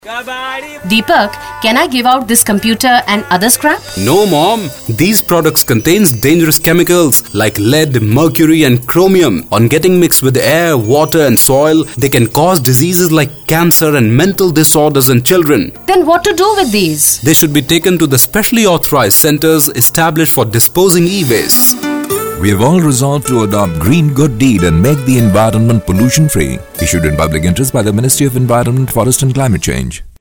Deepak, can I give out this computer and other scrap? No, Mom. These products contains dangerous chemicals like lead, mercury and chromium. On getting mixed with air, water and soil, they can cause diseases like cancer and mental disorders in children. Then what to do with these? They should be taken to the specially authorized centers established for disposing e-waste. We have all resolved to adopt Green Good Deed and make the environment pollution-free. Issued in public interest by the Ministry of Environment, Forest and Climate Change.